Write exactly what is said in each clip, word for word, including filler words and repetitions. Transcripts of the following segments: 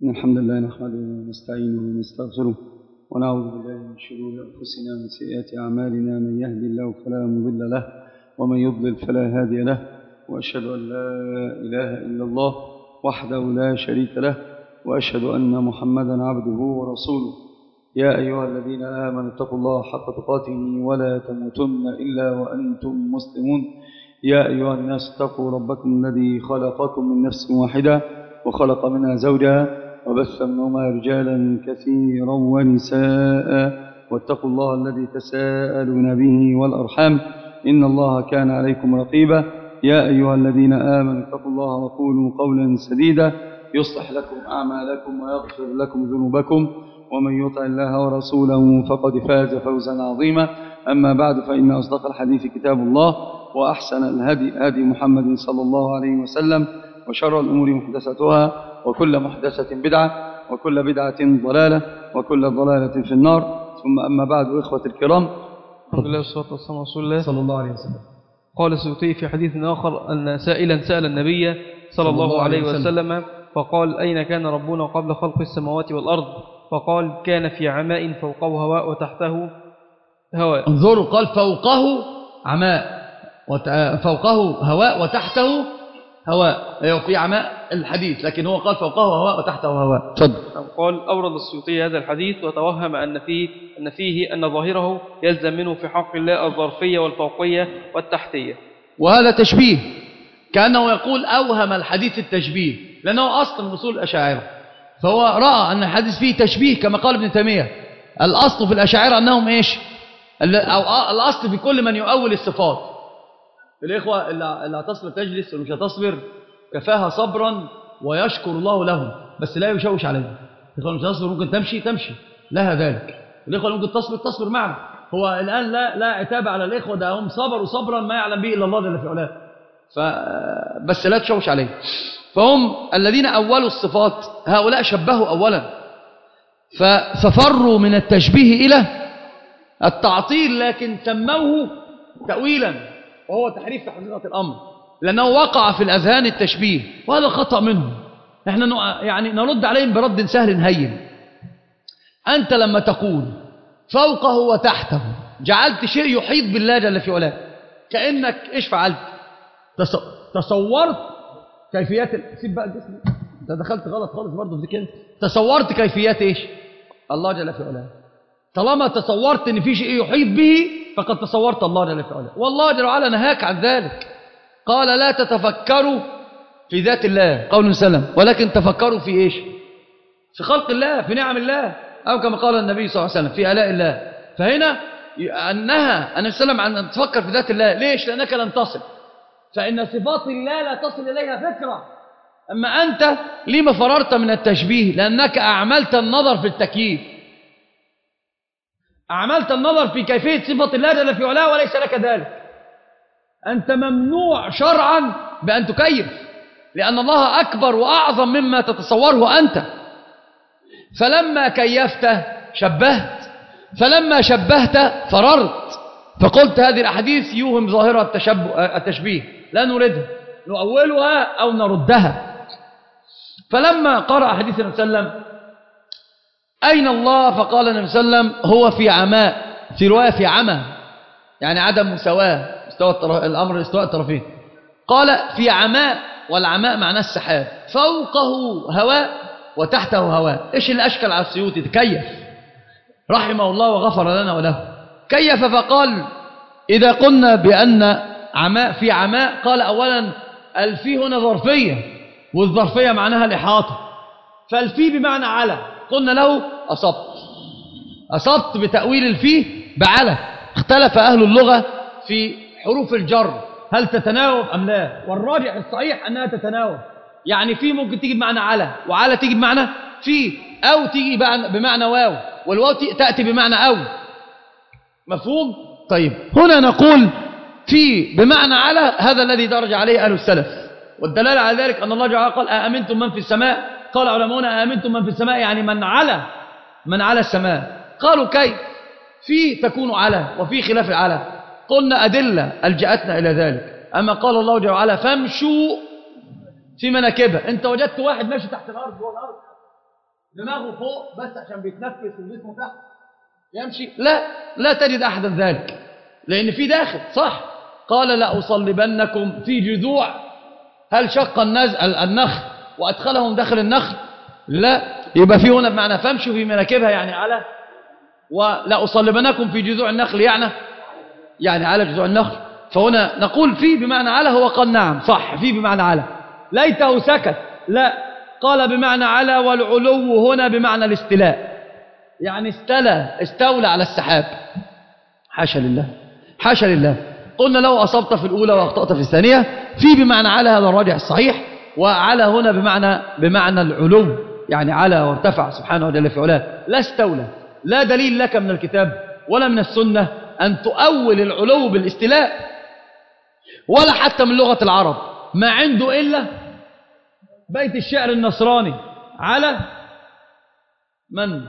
إن الحمد لله نحمده ونستعينه ونستغفره ونعوذ بالله من شرور أنفسنا ومن سيئات أعمالنا. من يهدي الله فلا مضل له ومن يضلل فلا هادي له، وأشهد أن لا إله إلا الله وحده لا شريك له، وأشهد أن محمدا عبده ورسوله. يا أيها الذين آمنوا اتقوا الله حق تقاته ولا تموتن إلا وأنتم مسلمون. يا أيها الناس اتقوا ربكم الذي خلقكم من نفس واحدة وخلق منها زوجها وبث منهما رجالا كثيرا ونساء، واتقوا الله الذي تساءلون به والأرحام إن الله كان عليكم رقيبا. يا أيها الذين آمنوا اتقوا الله وقولوا قولا سديدا يصلح لكم أعمالكم ويغفر لكم ذنوبكم، ومن يطع الله ورسوله فقد فاز فوزا عظيما. أما بعد، فإن أصدق الحديث كتاب الله، وأحسن الهدي هدي محمد صلى الله عليه وسلم، وشر الأمور محدثاتها، وكل محدثة بدعة، وكل بدعة ضلالة، وكل ضلالة في النار. ثم أما بعد، إخوة الكرام، الحمد لله والصلاة والسلام على رسول الله صلى الله عليه وسلم. قال السيوطي في حديث آخر أن سائلا سأل النبي صلى الله عليه وسلم فقال: أين كان ربنا قبل خلق السماوات والأرض؟ فقال: كان في عماء فوقه هواء وتحته هواء. انظروا، قال فوقه عماء، فوقه هواء وتحته هواء. أيوة، في عماء الحديث، لكن هو قال فوقه هواء وتحته هواء. تفضل. قال: أورد السيوطي هذا الحديث وتوهم أن فيه أن فيه أن ظاهره يلزم منه في حق الله الظرفية والفوقية والتحتية، وهذا تشبيه، كأنه يقول أوهم الحديث التشبيه، لأنه أصل من أصول الأشاعرة، فهو رأى أن الحديث فيه تشبيه كما قال ابن تيمية. الأصل في الأشاعرة أنهم إيش؟ أو الأصل في كل من يؤول الصفات. الإخوة اللي هتصبر تجلس واللي مش هتصبر كفاها صبرا ويشكر الله لهم، بس لا يشوش عليهم. الإخوة مش هتصبر ممكن تمشي تمشي لها ذلك، الإخوة ممكن تصبر تصبر معنا. هو الآن لا لا عتاب على الإخوة، ده هم صبروا صبرا ما يعلم به إلا الله جل في علاه، فبس لا تشوش عليهم. فهم الذين أولوا الصفات، هؤلاء شبهوا أولا ففروا من التشبيه إلى التعطيل، لكن سموه تأويلا، وهو تحريف في حقيقة الأمر، لأنه وقع في الأذهان التشبيه، وهذا خطأ منهم. احنا يعني نرد عليهم برد سهل هين. أنت لما تقول فوقه وتحته جعلت شيء يحيط بالله جل في علاه، كأنك إيش فعلت؟ تصورت كيفيات سيب بقى الجسم، انت دخلت غلط خالص برضه في كده. تصورت كيفيات ايش؟ الله جل في علاه. طالما تصورت ان في شيء يحيط به فقد تصورت الله جل في علاه، والله جل وعلا نهاك عن ذلك. قال: لا تتفكروا في ذات الله قول سلم، ولكن تفكروا في ايش؟ في خلق الله، في نعم الله، او كما قال النبي صلى الله عليه وسلم في آلاء الله. فهنا انها النبي صلى الله عليه وسلم ان تفكر في ذات الله. ليش؟ لانك لن تصل، فإن صفات الله لا تصل إليها فكرة. أما أنت لما فررت من التشبيه؟ لأنك أعملت النظر في التكييف، أعملت النظر في كيفية صفة الله جل في علاه، وليس لك ذلك. أنت ممنوع شرعا بأن تكيف، لأن الله أكبر وأعظم مما تتصوره أنت. فلما كيفت شبهت، فلما شبهت فررت، فقلت هذه الأحاديث يوهم ظاهرة التشبيه، لا نردها، نؤولها أو نردها. فلما قرأ حديث النبي صلى الله عليه وسلم أين الله؟ فقال النبي صلى الله عليه وسلم هو في عماء، في رواية في عمى، يعني عدم مساواة، استوى الأمر استواء الطرفين. قال في عماء، والعماء معناه السحاب، فوقه هواء وتحته هواء. إيش اللي أشكل على السيوطي؟ تكيف رحمه الله وغفر لنا وله. كيف فقال: إذا قلنا بأن عماء في عماء، قال أولا الفي هنا ظرفية، والظرفية معناها الإحاطة، فالفي بمعنى على. قلنا له أصبت، أصبت بتأويل الفي بعلى. اختلف أهل اللغة في حروف الجر هل تتناوب أم لا، والراجع الصحيح أنها تتناوب. يعني في ممكن تيجي بمعنى على، وعلى تيجي بمعنى في، أو تيجي بمعنى واو، والواو تأتي بمعنى أو. مفهوم؟ طيب، هنا نقول في بمعنى على، هذا الذي درج عليه أهل السلف، والدلالة على ذلك أن الله جعل قال: أأمنتم من في السماء؟ قال علماؤنا: أأمنتم من في السماء يعني من على من على السماء. قالوا كيف؟ في تكون على، وفي خلاف العلى. قلنا أدلة ألجأتنا إلى ذلك. أما قال الله جل وعلا: فامشوا في مناكبها. أنت وجدت واحد ماشي تحت الأرض جوه الأرض، دماغه فوق بس عشان بيتنفس وجسمه تحت يمشي؟ لا، لا تجد أحدا ذلك، لأن في داخل صح. قال لأصلبنكم في جذوع، هل شق النخل وأدخلهم داخل النخل؟ لا، يبقى في هنا بمعنى فامشوا في مناكبها يعني على، ولأصلبنكم في جذوع النخل يعني يعني على جذوع النخل. فهنا نقول في بمعنى على، هو قال نعم صح في بمعنى على، ليته سكت، لا قال بمعنى على، والعلو هنا بمعنى الاستلاء، يعني استلى استولى على السحاب. حاشا لله حاشا لله. قلنا لو أصبت في الأولى وأخطأت في الثانية، في بمعنى على هذا الراجح الصحيح، وعلى هنا بمعنى بمعنى العلو، يعني على وارتفع سبحانه وجل في علاه، لا استولى. لا دليل لك من الكتاب ولا من السنة أن تؤول العلو بالاستلاء، ولا حتى من لغة العرب، ما عنده إلا بيت الشعر النصراني على من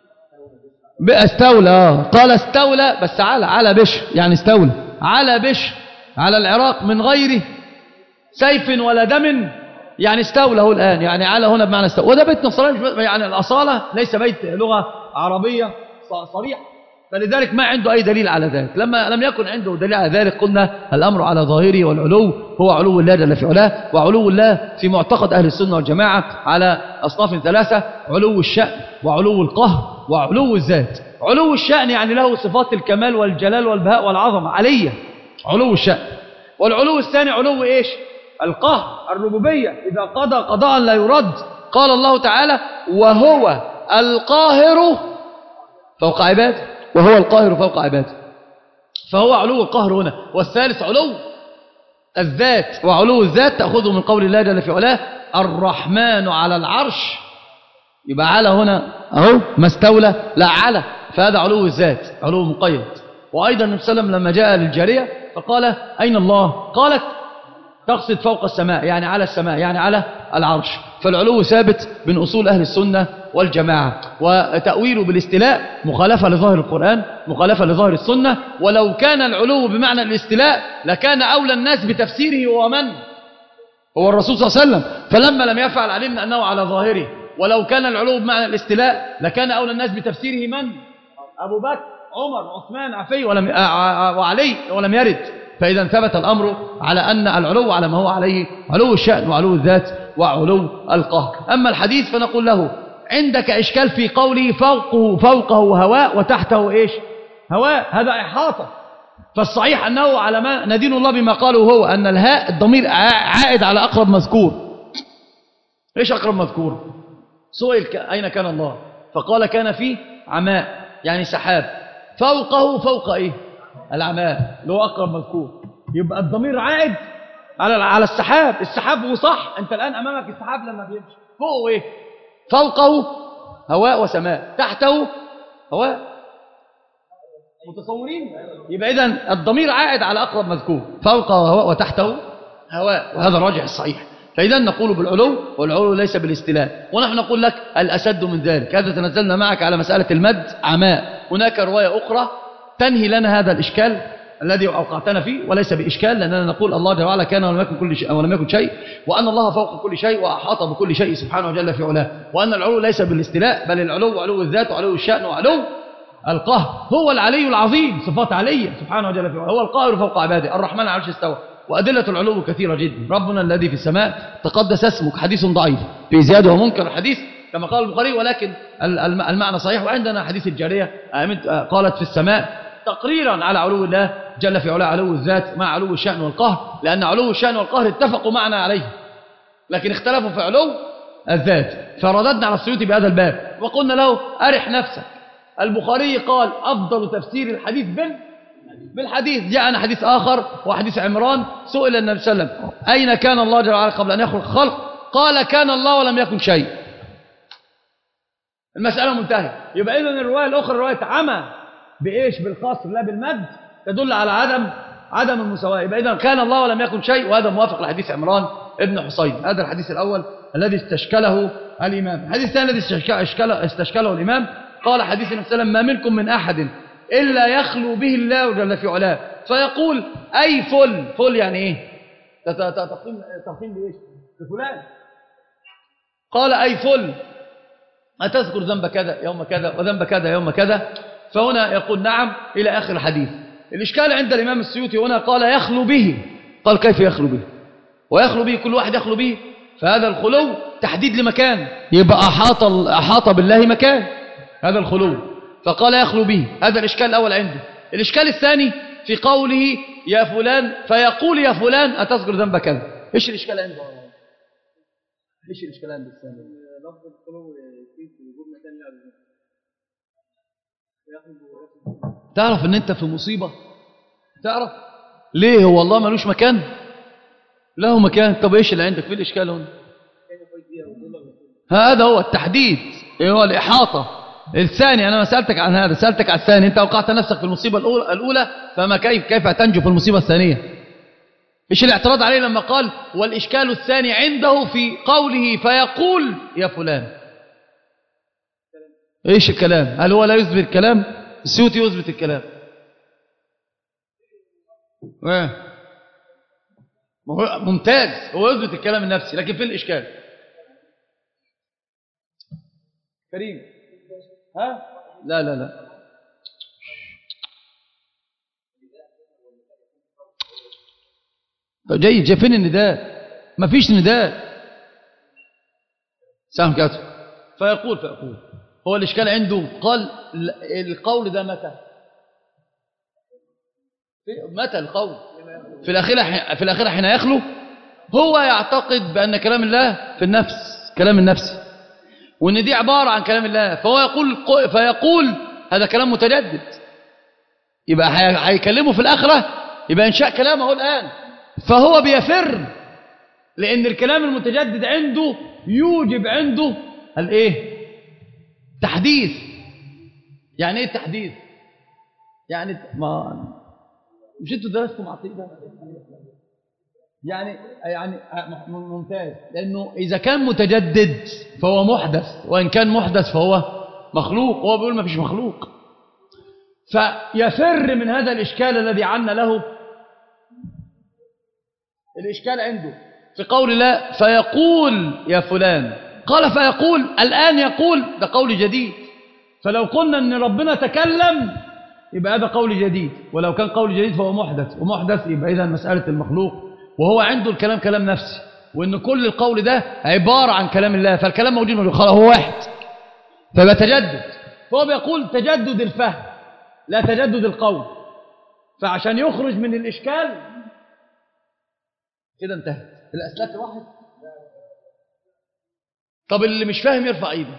استولى. قال استولى بس على على بشر، يعني استولى على بشر على العراق من غير سيف ولا دم، يعني استولى هو الآن، يعني على هنا بمعنى استولى. وده بيت نصراني، يعني الأصالة ليس بيت لغة عربية صريحة، فلذلك ما عنده أي دليل على ذلك. لما لم يكن عنده دليل على ذلك قلنا الأمر على ظاهره، والعلو هو علو الله جل في علاه. وعلو الله في معتقد أهل السنة والجماعة على أصناف ثلاثة: علو الشأن، وعلو القهر، وعلو الذات. علو الشأن يعني له صفات الكمال والجلال والبهاء والعظمة عليه، علو الشأن. والعلو الثاني علو إيش؟ القهر، الربوبية، إذا قضى قضاء لا يرد. قال الله تعالى: وهو القاهر فوق عباده، وهو القاهر فوق عباده. فهو علو القهر هنا. والثالث علو الذات، وعلو الذات تأخذه من قول الله جل في علاه: الرحمن على العرش. يبقى على هنا أهو ما استولى، لا على، فهذا علو الذات، علو مقيد. وأيضا النبي صلى الله عليه وسلم لما جاء للجارية فقال: أين الله؟ قالت: تقصد فوق السماء، يعني على السماء، يعني على العرش. فالعلو ثابت من أصول أهل السنة والجماعة. وتأويله بالاستلاء مخالفة لظاهر القرآن، مخالفة لظاهر السنة. ولو كان العلو بمعنى الاستلاء لكان أولى الناس بتفسيره هو من؟ هو الرسول صلى الله عليه وسلم. فلما لم يفعل علمنا أنه على ظاهره. ولو كان العلو بمعنى الاستلاء لكان أولى الناس بتفسيره من؟ أبو بكر، عمر، عثمان، عفي ولم وعلي ولم يرد. فإذا ثبت الأمر على أن العلو على ما هو عليه، علو الشأن وعلو الذات وعلو القهر. أما الحديث فنقول له: عندك إشكال في قوله فوقه فوقه هواء وتحته إيش؟ هواء، هذا إحاطة. فالصحيح أنه على ما ندين الله بما قالوا هو أن الهاء الضمير عائد على أقرب مذكور. إيش أقرب مذكور؟ سئل أين كان الله؟ فقال: كان في عماء، يعني سحاب. فوقه فوق إيه؟ العماء اللي هو أقرب مذكور. يبقى الضمير عائد على على السحاب. السحاب هو صح، أنت الآن أمامك السحاب لما بيمشي فوقه إيه؟ فوقه هواء وسماء، تحته هواء. متصورين؟ يبقى إذن الضمير عائد على أقرب مذكور، فوقه هواء وتحته هواء، وهذا الراجح الصحيح. فإذا نقول بالعلو، والعلو ليس بالاستلاء. ونحن نقول لك الأسد من ذلك. هذا تنزلنا معك على مسألة المد عماء. هناك رواية أخرى تنهي لنا هذا الإشكال الذي أوقعتنا فيه، وليس بإشكال، لأننا نقول الله جل وعلا كان ولم يكن كل شيء ولم يكن شيء، وأن الله فوق كل شيء وأحاط بكل شيء سبحانه وجل في علاه، وأن العلو ليس بالاستلاء، بل العلو علو الذات وعلو الشأن وعلو القهر. هو العلي العظيم، صفات علية سبحانه وجل في علاه، هو القاهر فوق عباده، الرحمن على العرش استوى. وأدلة العلو كثيرة جدا. ربنا الذي في السماء تقدس اسمك، حديث ضعيف في زيادة ومنكر الحديث كما قال البخاري، ولكن المعنى صحيح. وعندنا حديث الجارية قالت في السماء تقريرا على علو الله جل في علاه، علو الذات مع علو الشأن والقهر، لأن علو الشأن والقهر اتفقوا معنا عليه، لكن اختلفوا في علو الذات. فرددنا على السيوطي بهذا الباب وقلنا له: أرح نفسك، البخاري قال أفضل تفسير الحديث بال بالحديث. جاءنا حديث آخر وحديث عمران، سئل النبي صلى الله عليه وسلم: أين كان الله جل وعلا قبل أن يخلق الخلق؟ قال: كان الله ولم يكن شيء. المسألة منتهية. يبقى إذن الرواية الأخرى رواية عمى بإيش؟ بالقصر لا بالمد، تدل على عدم عدم المساواة. يبقى إذن كان الله ولم يكن شيء، وهذا موافق لحديث عمران ابن حصين. هذا الحديث الأول الذي استشكله الإمام. الحديث الثاني الذي استشكله الإمام قال حديث النبي صلى الله عليه وسلم: ما منكم من أحد إلا يخلو به الله جل في علاه فيقول: أي فل. فل يعني إيه؟ تقيم تقيم بإيش؟ بفلان. قال: أي فل. أتذكر ذنب كذا يوم كذا وذنب كذا يوم كذا؟ فهنا يقول نعم إلى آخر الحديث. الإشكال عند الإمام السيوطي هنا قال يخلو به. قال كيف يخلو به؟ ويخلو به كل واحد يخلو به، فهذا الخلو تحديد لمكان، يبقى أحاط, أحاط بالله مكان، هذا الخلو، فقال يخلو به. هذا الإشكال الأول عنده. الإشكال الثاني في قوله يا فلان، فيقول يا فلان أتذكر ذنب كذا. إيش الإشكال عنده؟ إيش الإشكال عنده الثاني؟ لفظ الخلو في وجود مكان لا. تعرف ان انت في مصيبة؟ تعرف ليه؟ هو الله ملوش مكان؟ له مكان. طب ايش اللي عندك؟ في الاشكال هنا؟ هذا هو التحديد، هو الإحاطة. الثاني أنا ما سألتك عن هذا، سألتك عن الثاني. أنت أوقعت نفسك في المصيبة الأولى، فما كيف كيف تنجو في المصيبة الثانية؟ إيش الاعتراض عليه لما قال والإشكال الثاني عنده في قوله فيقول يا فلان؟ إيش الكلام؟ هل هو لا يثبت الكلام؟ السيوطي يثبت الكلام. ممتاز، هو يثبت الكلام النفسي، لكن في الإشكال كريم. ها؟ لا لا لا جيد. جاي فين النداء؟ ما فيش نداء. سام كاتب فيقول فيقول هو الإشكال عنده. قال القول ده متى؟ متى القول؟ في الأخيرة. في الأخيرة حين يخلو هو يعتقد بأن كلام الله في النفس، كلام النفسي، وأن دي عبارة عن كلام الله، فهو يقول فيقول هذا كلام متجدد، يبقى هيكلمه في الآخرة، يبقى إنشاء كلامه الآن. فهو بيفر لأن الكلام المتجدد عنده يوجب عنده الإيه؟ تحديث. يعني إيه التحديث؟ يعني ما مش أنتوا درستوا عقيدة؟ يعني يعني ممتاز، لأنه إذا كان متجدد فهو محدث، وإن كان محدث فهو مخلوق. هو بيقول ما فيش مخلوق، فيفر من هذا الإشكال الذي عنا له. الإشكال عنده في قول الله فيقول يا فلان. قال فيقول، الآن يقول، ده قول جديد. فلو قلنا أن ربنا تكلم يبقى هذا قول جديد، ولو كان قول جديد فهو محدث، ومحدث يبقى إذا مسألة المخلوق. وهو عنده الكلام كلام نفسي، وإن كل القول ده عبارة عن كلام الله، فالكلام موجود موجود هو واحد، فيبقى تجدد. فهو بيقول تجدد الفهم لا تجدد القول. فعشان يخرج من الإشكال كده انتهت الأسلاك واحد. طب اللي مش فاهم يرفع ايده.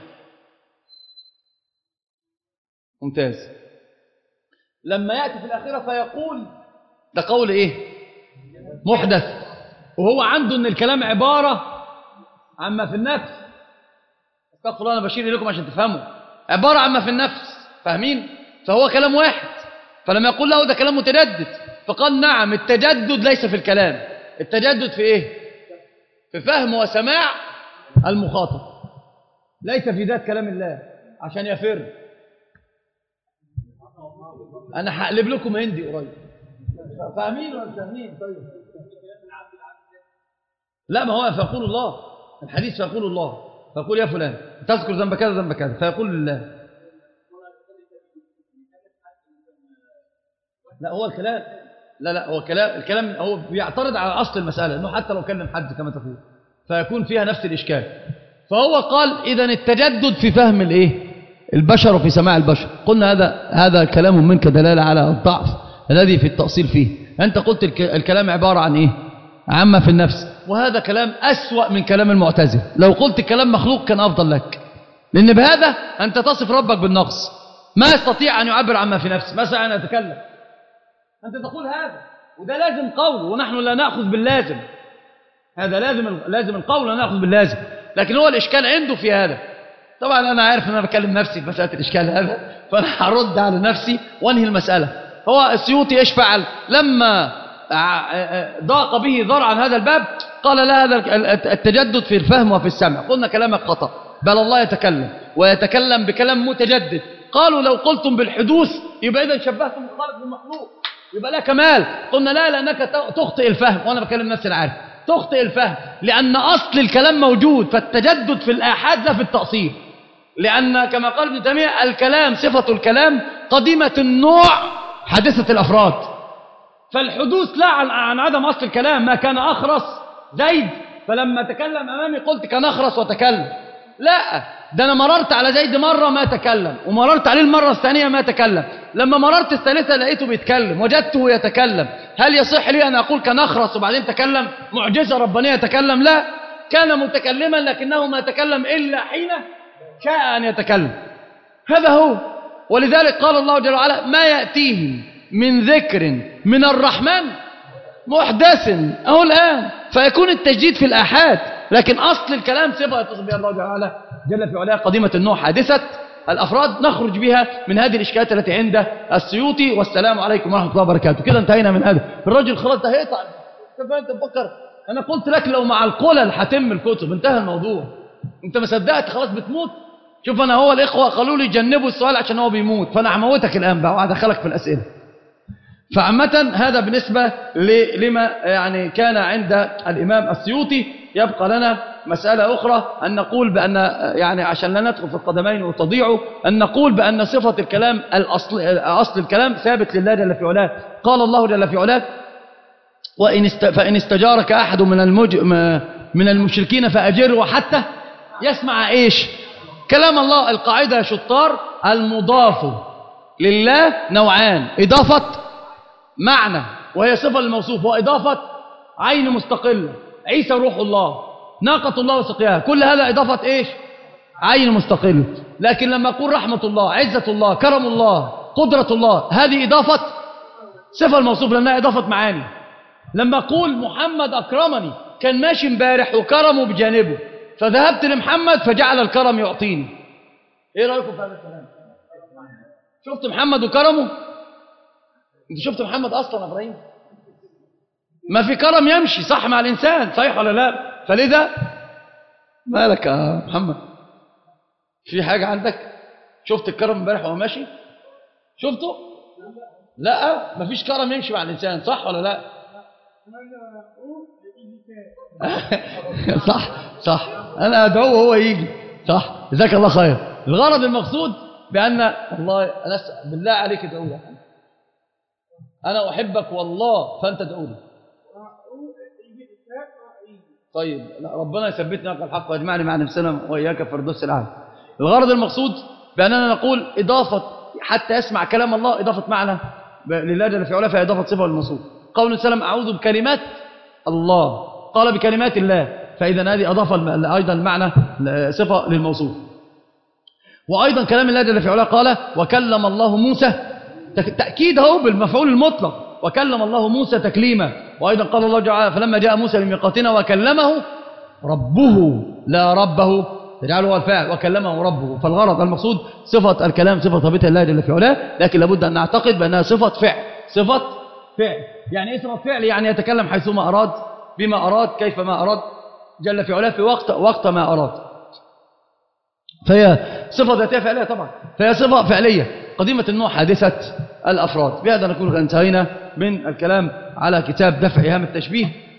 ممتاز. لما يأتي في الأخيرة فيقول ده قول ايه؟ محدث، وهو عنده ان الكلام عبارة عما في النفس. استغفر الله، انا بشير لكم عشان تفهموا. عبارة عما في النفس، فاهمين؟ فهو كلام واحد. فلما يقول له ده كلام متجدد، فقال نعم التجدد ليس في الكلام، التجدد في ايه؟ في فهم وسماع المخاطب، ليس في ذات كلام الله. عشان يفر. انا هقلب لكم هندي قريب، فاهمين ولا فاهمين؟ طيب لا، ما هو فيقول الله، الحديث فيقول الله، فيقول يا فلان تذكر ذنب كذا ذنب كذا، فيقول لله. لا هو الكلام لا لا هو الكلام الكلام هو بيعترض على أصل المسألة، إنه حتى لو كلم حد كما تقول فيكون فيها نفس الإشكال. فهو قال إذن التجدد في فهم الإيه؟ البشر وفي سماع البشر. قلنا هذا هذا كلام منك دلالة على الضعف الذي في التأصيل فيه. أنت قلت الكلام عبارة عن إيه؟ عامة في النفس، وهذا كلام أسوأ من كلام المعتزلة. لو قلت الكلام مخلوق كان أفضل لك، لأن بهذا أنت تصف ربك بالنقص، ما يستطيع أن يعبر عما في نفسه. مثلا أنا أتكلم، أنت تقول هذا، وده لازم قول، ونحن لا نأخذ باللازم. هذا لازم لازم القول، لا نأخذ باللازم. لكن هو الإشكال عنده في هذا. طبعا أنا عارف أن أنا بكلم نفسي في مسألة الإشكال هذا، فأنا هرد على نفسي وأنهي المسألة. هو السيوطي إيش فعل؟ لما ضاق به ذرعا هذا الباب قال لا، هذا التجدد في الفهم وفي السمع. قلنا كلامك خطأ، بل الله يتكلم ويتكلم بكلام متجدد. قالوا لو قلتم بالحدوث يبقى إذا شبهتم الخالق بالمخلوق، يبقى لا كمال. قلنا لا، لأنك تخطئ الفهم، وأنا بكلم نفسي أنا عارف تخطئ الفهم، لأن أصل الكلام موجود، فالتجدد في الآحاد لا في التأصيل. لأن كما قال ابن تيمية الكلام صفة الكلام قديمة النوع حادثة الأفراد. فالحدوث لا عن, عن عدم أصل الكلام. ما كان أخرس زيد فلما تكلم أمامي قلت كان أخرس وتكلم، لا، ده أنا مررت على زيد مرة ما تكلم، ومررت عليه المرة الثانية ما تكلم، لما مررت الثالثة لقيته بيتكلم وجدته يتكلم. هل يصح لي أن أقول كان أخرس وبعدين تكلم؟ معجزة ربانية يتكلم؟ لا، كان متكلما لكنه ما تكلم إلا حين شاء أن يتكلم. هذا هو. ولذلك قال الله جل وعلا ما يأتيهم من ذكر من الرحمن محدث أهو الآن، فيكون التجديد في الآحاد، لكن أصل الكلام صفة يتصف بها الله جل وعلا جل في علاه قديمة النوع حادثة الأفراد. نخرج بها من هذه الإشكالات التي عند السيوطي. والسلام عليكم ورحمة الله وبركاته. كده انتهينا من هذا. الرجل خلاص ده هيقطع. انت تفكر أنا قلت لك لو مع القلل هتم الكتب انتهى الموضوع. انت ما صدقت خلاص بتموت. شوف أنا هو الإخوة قالوا لي جنبوا السؤال عشان هو بيموت، فأنا هموتك الآن بقى وهدخلك في الأسئلة. فعامة هذا بالنسبة لما يعني كان عند الإمام السيوطي. يبقى لنا مسألة أخرى أن نقول بأن يعني عشان لا ندخل في القدمين وتضيعوا، أن نقول بأن صفة الكلام الأصل أصل الكلام ثابت لله جل في علاه. قال الله جل في علاه وإن است فإن استجارك أحد من المج من المشركين فأجره حتى يسمع إيش كلام الله. القاعدة يا شطار المضاف لله نوعان: إضافة معنى وهي صفة للموصوف، وإضافة عين مستقلة. عيسى روح الله، ناقة الله وسقياها، كل هذا إضافة إيش؟ عين مستقلة. لكن لما أقول رحمة الله، عزة الله، كرم الله، قدرة الله، هذه إضافة صفة الموصوف لأنها إضافة معاني. لما أقول محمد أكرمني، كان ماشي امبارح وكرمه بجانبه فذهبت لمحمد فجعل الكرم يعطيني. إيه رأيكم في هذا الكلام؟ شفت محمد وكرمه؟ أنت شفت محمد أصلا إبراهيم؟ ما في كرم يمشي صح مع الإنسان، صحيح ولا لا؟ فلذا مالك يا محمد؟ في حاجة عندك؟ شفت الكرم امبارح وهو ماشي؟ شفته؟ لا، ما فيش كرم يمشي مع الإنسان، صح ولا لا؟ صح صح، أنا أدعوه وهو يجي، صح، جزاك الله خير. الغرض المقصود بأن والله أنا بالله عليك ادعو لي، أنا أحبك والله فأنت ادعو لي. طيب ربنا يثبتنا على الحق ويجمعني مع نفسنا وإياك في الفردوس الأعلى. الغرض المقصود بأننا نقول إضافة حتى يسمع كلام الله إضافة معنى لله جل في علاه، فهي إضافة صفة للموصوف. قول السلام أعوذ بكلمات الله، قال بكلمات الله، فإذا هذه أضاف أيضا المعنى صفة للموصوف. وأيضا كلام الله جل في علاه قال وكلم الله موسى، تأكيد هو بالمفعول المطلق، وكلم الله موسى تكليما. وأيضا قال الله تعالى فلما جاء موسى لميقاتنا وكلمه ربه، لا ربه تجعله هو الفاعل، وكلمه ربه. فالغرض المقصود صفة الكلام صفة ثابتة لله جل في علاه، لكن لابد أن نعتقد بأنها صفة فعل. صفة فعل يعني إيه صفة فعل؟ يعني يتكلم حيثما أراد، بما أراد، كيفما أراد جل في علاه، في وقت وقت ما أراد. فهي صفة ذاتية فعلية طبعا، فهي صفة فعلية قديمة النوع حادثة الأفراد. بهذا نكون انتهينا من الكلام على كتاب دفع إيهام التشبيه.